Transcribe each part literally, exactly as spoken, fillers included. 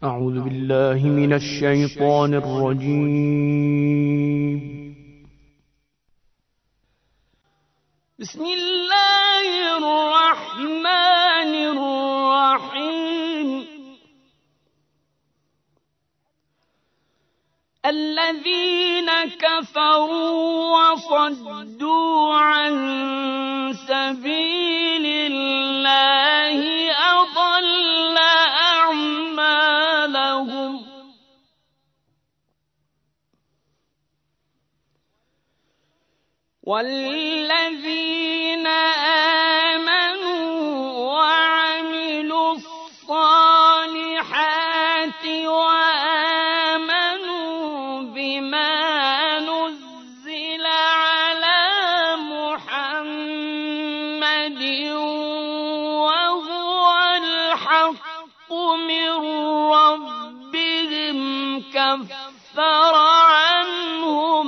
أعوذ بالله من الشيطان الرجيم. بسم الله الرحمن الرحيم. الذين كفروا وصدوا عن سبيل الله أضل أعمالهم. والذين آمنوا وعملوا الصالحات وآمنوا بما نزل على محمد وهو الحق من ربهم كفر عنهم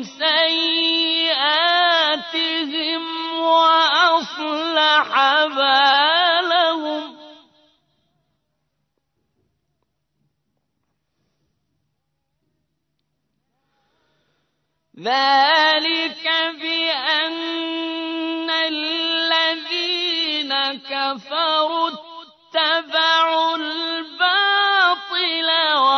سيئاتهم وأصلح بالهم. ذلك بأن الذين كفروا اتبعوا الباطل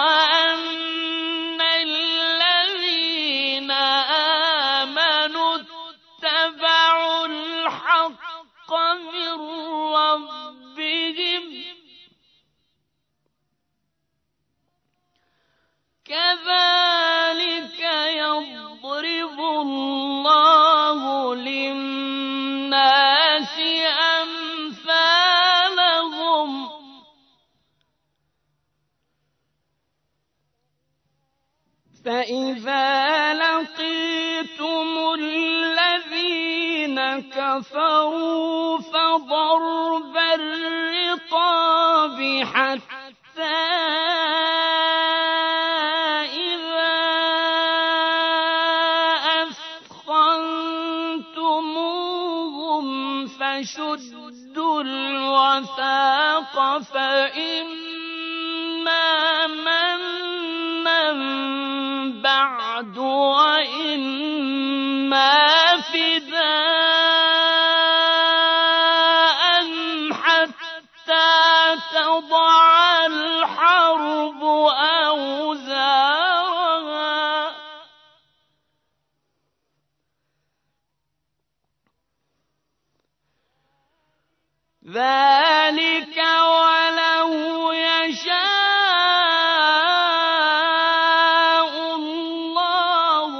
وأن الذين آمنوا اتبعوا الحق من ربهم. كذلك يضرب الله للناس أمثالهم. فإذا لقيتم الذين كفروا فضرب الرقاب حتى إذا أثخنتموهم فشدوا الوثاق فإما منا بعد وإما فداء حتى تضع الحرب أوزارها. ذلك ولو يشاء الله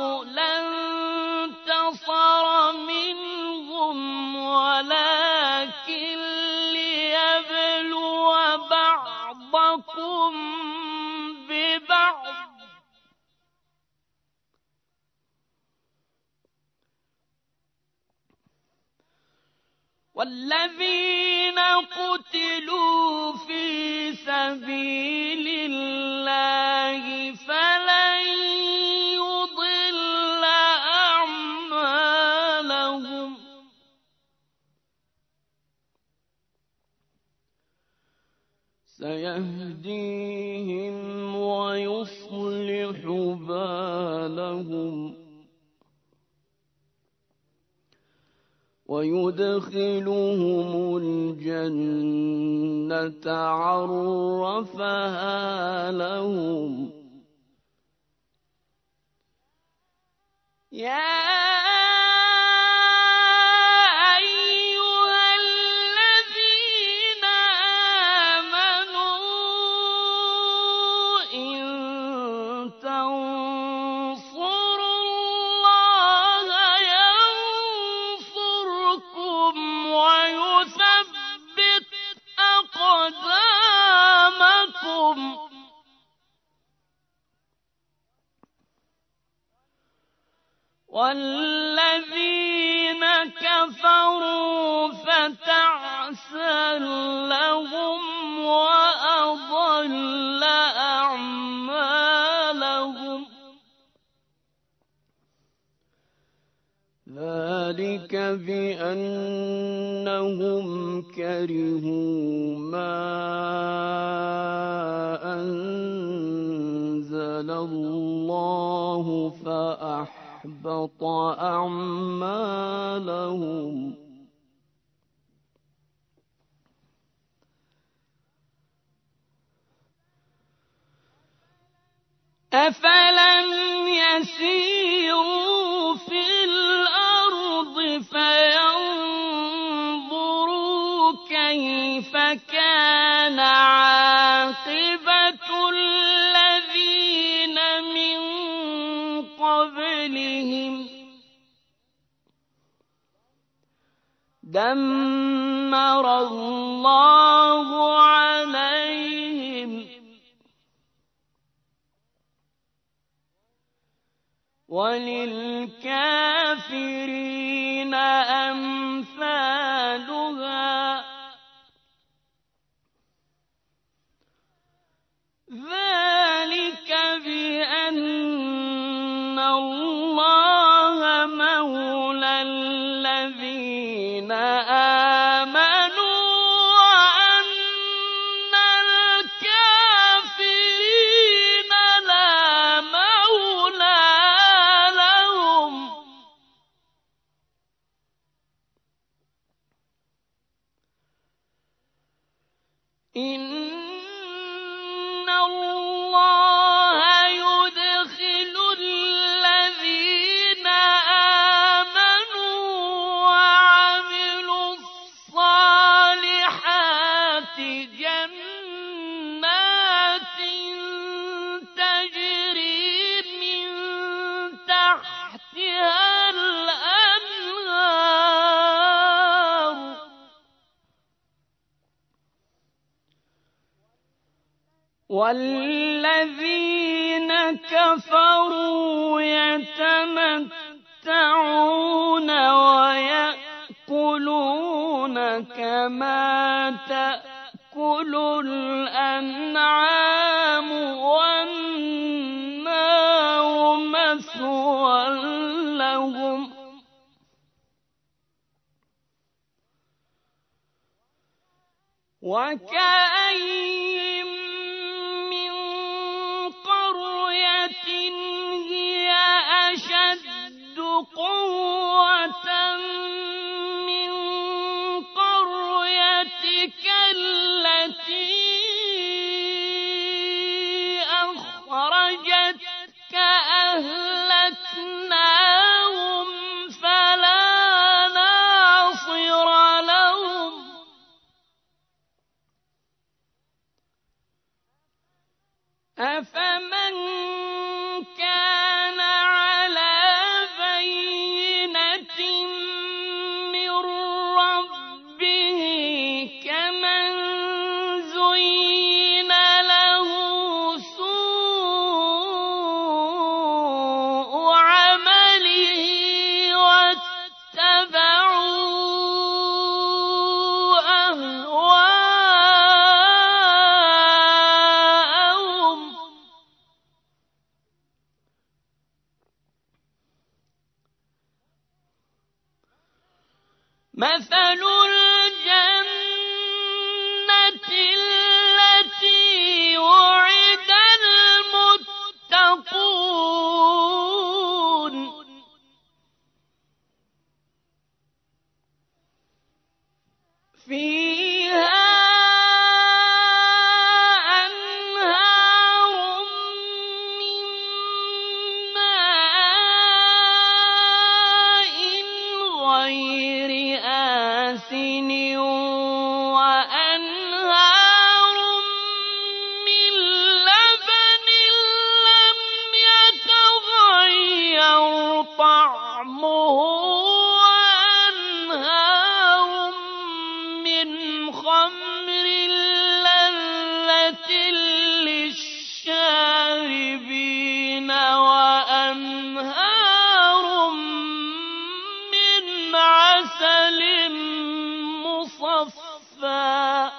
لانتصر منهم ولكن ليبلو بعضكم ببعض. والذين قتلوا في سبيل الله فلن يضل أعمالهم. سيهديهم ويصلح بالهم ويدخلهم الجنة عرفها لهم. يا والذين كفروا فتعسا لهم وأضل أعمالهم. ذلك بأنهم كرهوا ما أنزل فَأَنزَلَ اللَّهُ فَأَحْبَطَ أَعْمَالَهُمْ أَفَلَمْ يَسِيرُوا فِي الْأَرْضِ فَيَنظُرُوا كَيْفَ كَانَ عَاقِبَةُ الَّذِينَ مِن قَبْلِهِمْ دَمَّرَ اللَّهُ عَلَيْهِمْ وَلِلْكَافِرِينَ أَمْثَالُهَا ذَلِكَ بِأَنَّ اللَّهَ مَوْلَى الَّذِينَ آمَنُوا وَأَنَّ الْكَافِرِينَ لَا مَوْلَىٰ لَهُمْ إِنَّ اللَّهَ يُدْخِلُ الَّذِينَ آمَنُوا وَعَمِلُوا الصَّالِحَاتِ جَنَّاتٍ تَجْرِي مِن تَحْتِهَا الْأَنْهَارُ وَالَّذِينَ كَفَرُوا يَتَمَتَّعُونَ وَيَأْكُلُونَ كَمَا تَأْكُلُ الْأَنْعَامُ وَالنَّارُ مَثْوًى لَّهُمْ وَكَأَيِّن مِّن قَرْيَةٍ هِيَ أَشَدُّ قُوَّةً مِّن قَرْيَتِكَ الَّتِي أَخْرَجَتْكَ أَهْلَكْنَاهُمْ فَلَا نَاصِرَ لَهُمْ أَفَمَن كَانَ عَلَىٰ بَيِّنَةٍ مِّن رَّبِّهِ كَمَن زُيِّنَ لَهُ سُوءُ عَمَلِهِ وَاتَّبَعُوا أَهْوَاءَهُمْ مَثَلُ الْجَنَّةِ الَّتِي وُعِدَ الْمُتَّقُونَ فِيهَا أَنْهَارٌ مِّن مَّاءٍ غَيْرِ آسِنٍ وَأَنْهَارٌ مِّن لَّبَنٍ لَّمْ يَتَغَيَّرْ طَعْمُهُ وَأَنْهَارٌ مِّنْ خَمْرٍ لَّذَّةٍ لِّلشَّارِبِينَ وَأَنْهَارٌ مِّنْ عَسَلٍ مُّصَفًّى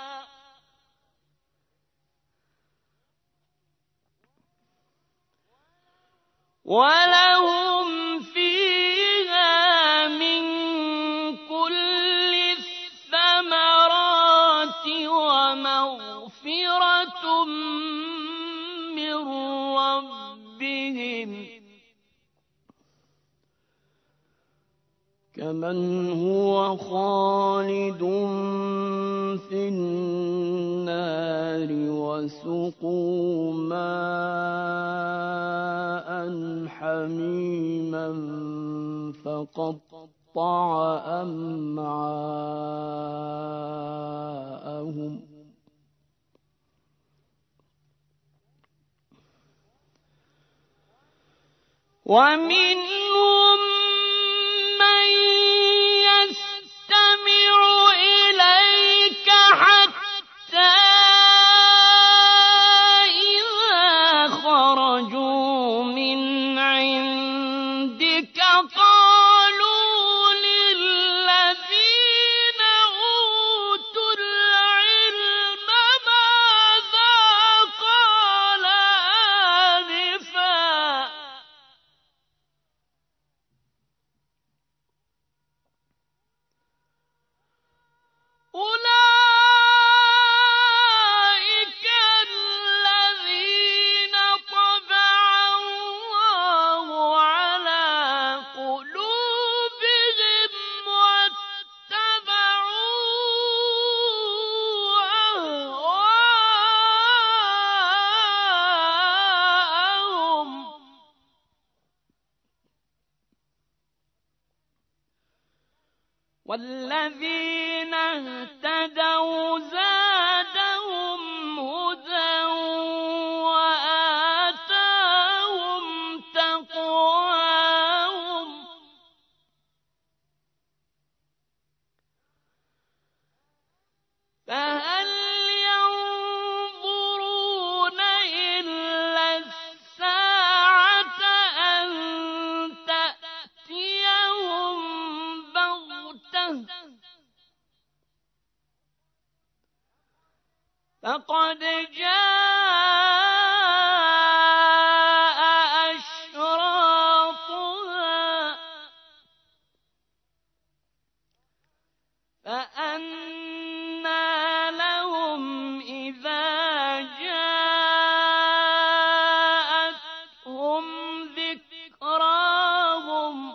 وَلَهُمْ فِيهَا مِن كُلِّ الثَّمَرَاتِ وَمَغْفِرَةٌ مِّن رَّبِّهِمْ ربهم كمن هو خالد في النار وسقوا ماء حميما فقطع أمعاءهم ومنهم من يستمع إليك حتى إذا خرجوا من عندك قالوا للذين أوتوا العلم ماذا قال آنفا أولئك الذين طبع الله على قلوبهم واتبعوا أهواءهم والذين اهتدوا زادهم هدى وآتاهم تقواهم فهل ينظرون إلا الساعة أن تأتيهم بغتة فقد جاء أشراطها فأنى لهم إذا جاءتهم ذكراهم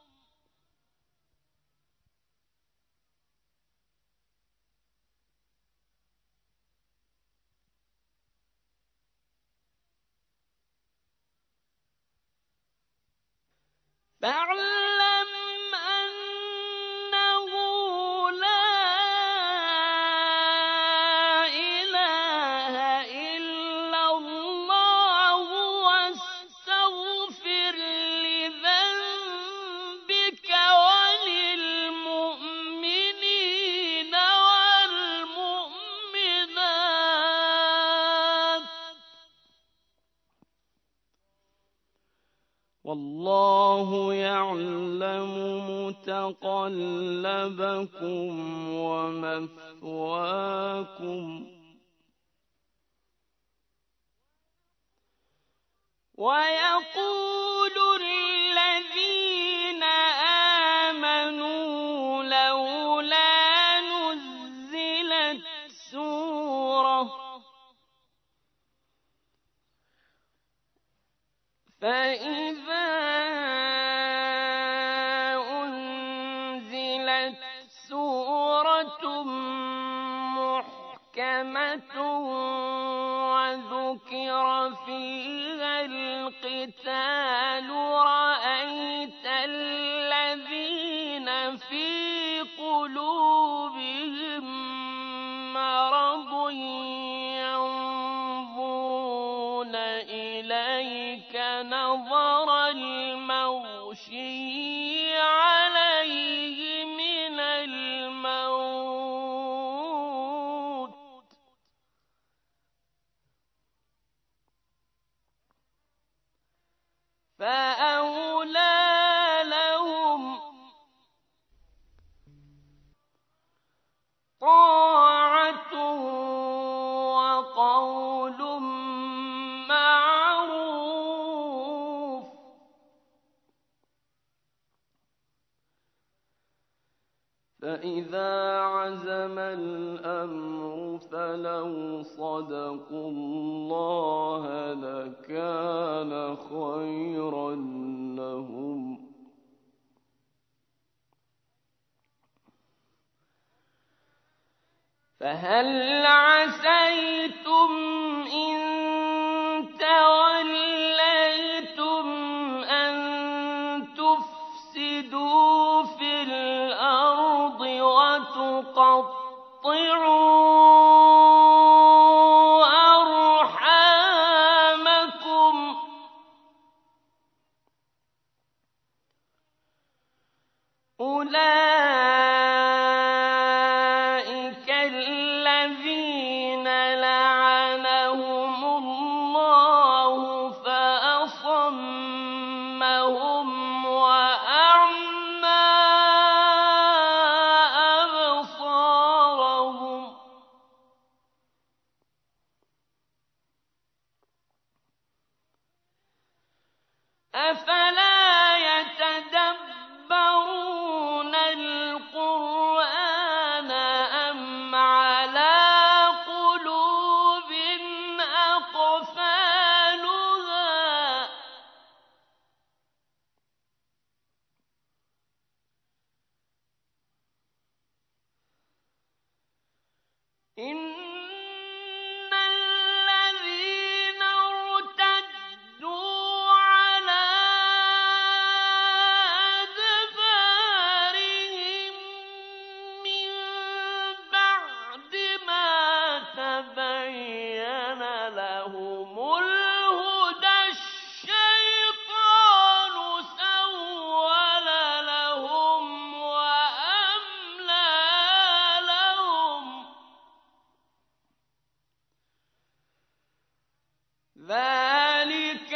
فاعلم أنه لا إله إلا الله واستغفر لذنبك وللمؤمنين والمؤمنات والله يعلم متقلبكم ومثواكم ويقول الذين آمنوا لولا نزلت سورة فإذا أنزلت سورة محكمة وذكر فيها القتال رأيت الذين في قلوبهم مرض ينظرون إليك نظر المغشي عليه من الموت فأولى لهم طاعة وقول معروف فإذا عزم الأمر فلو صدقوا الله لكان خيرا هل عسيتم إن توليتم أن تفسدوا في الأرض وتقطعوا أرحامكم أولئك الذين لعنهم الله فأصمهم وأعمى أبصارهم أفلا يتدبرون القرآن أم على قلوب أقفالها إن الذين ارتدوا على أدبارهم من بعد ما تبين لهم الهدى الشيطان سول لهم وأملى لهم ذلك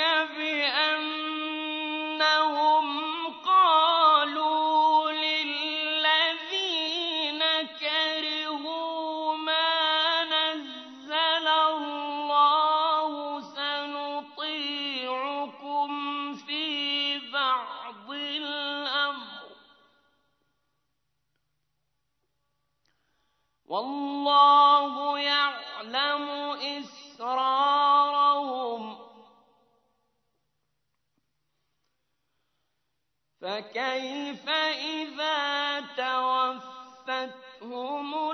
بأنهم قالوا للذين كرهوا ما نزل الله سنطيعكم في بعض الأمر والله يعلم إسرارهم فكيف إذا توفتهم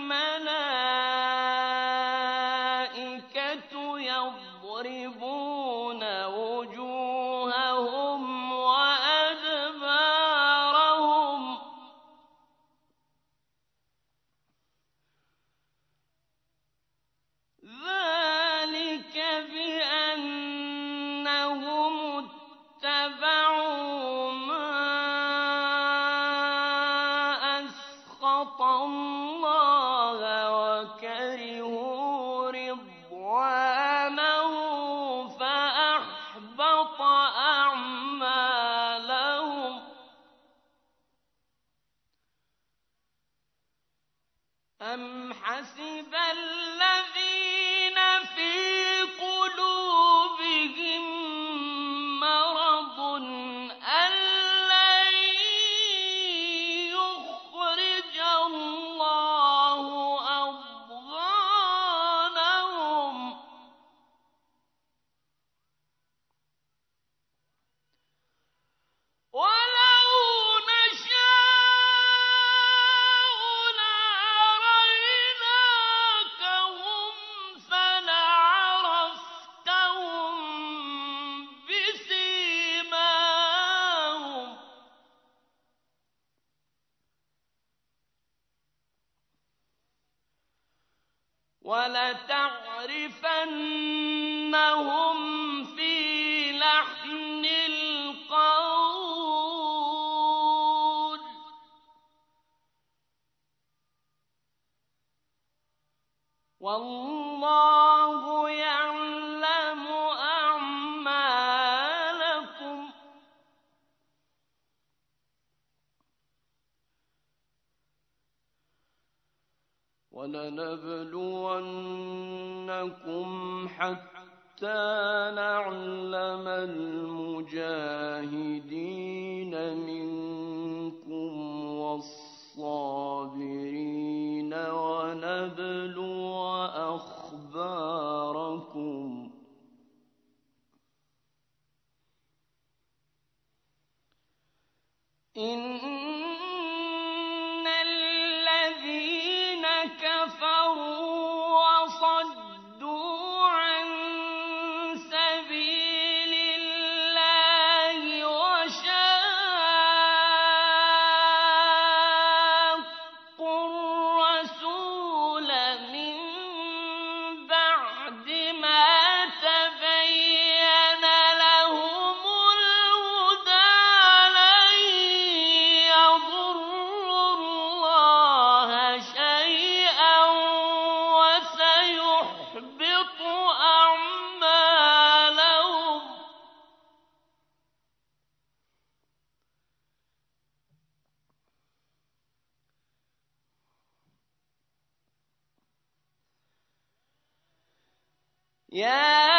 الملائكة يضربون وجوههم وأدبارهم ذلك بأنهم اتبعوا ما أسخط الله وكرهوا رضوانه فأحبط أعمالهم أم حسب الذين في قلوبهم مرض أن لن يخرج الله أضغانهم ولو نشاء لأريناكهم فلعرفتهم بسيماهم ولتعرفنهم في لحن القول والله يعلم أعمالكم ولنبلونكم حتى نعلم المجاهدين منكم والصابرين ونبلو أخباركم إن الذين كفروا يا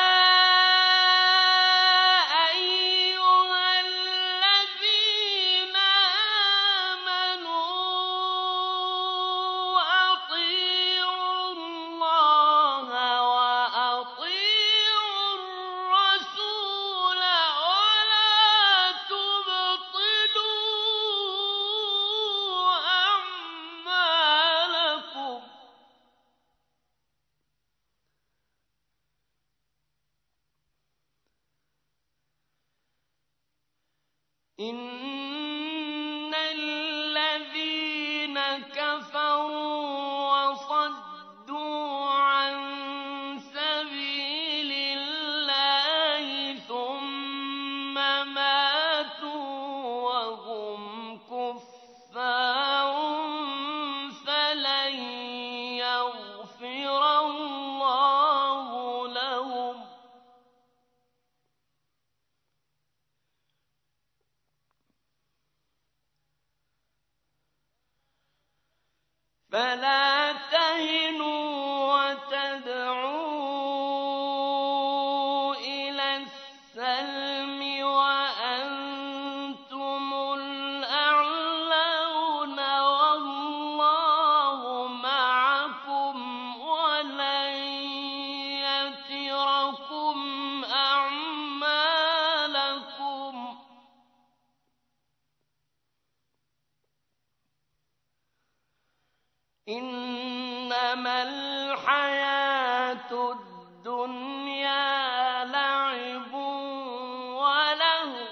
إن الذين كفروا وصدوا عن سبيل الله ثم ماتوا وهم كفار فلن يغفر الله لهم فلا تهنوا وتدعوا إلى السلم وأنتم الأعلون والله معكم ولن يتركم أعمالكم إنما الحياة الدنيا لعب ولهو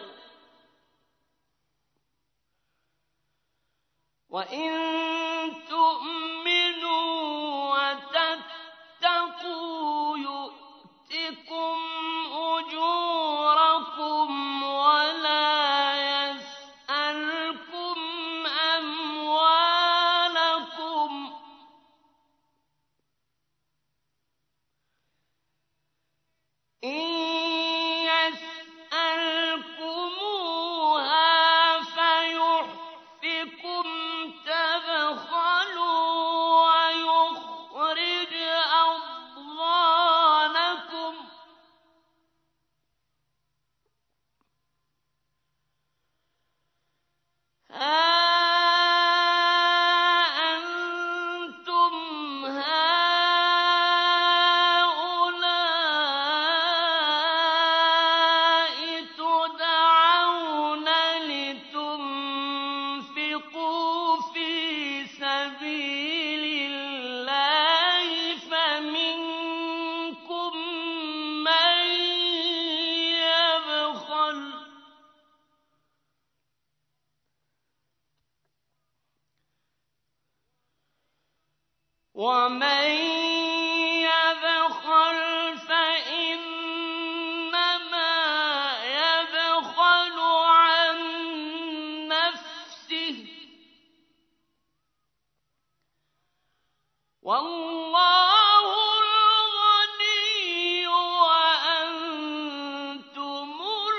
وإن تؤمنوا وتتقوا يؤتكم أجوركم ولا يسألكم أموالكم إن يسألكموها فيحفكم تبخلوا ويخرج أضغانكم ها أنتم هؤلاء تدعون لتنفقوا في سبيل الله فمنكم من يبخل ومن يبخل فإنما يبخل عن نفسه والله الغني وأنتم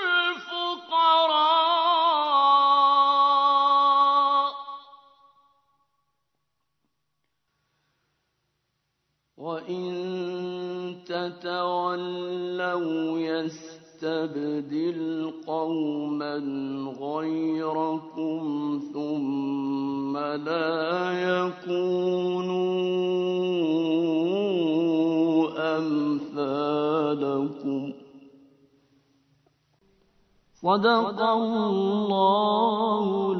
الفقراء وإن تتولوا يستبدل قوما غيركم ثم لا يكونوا أمثالكم صدق الله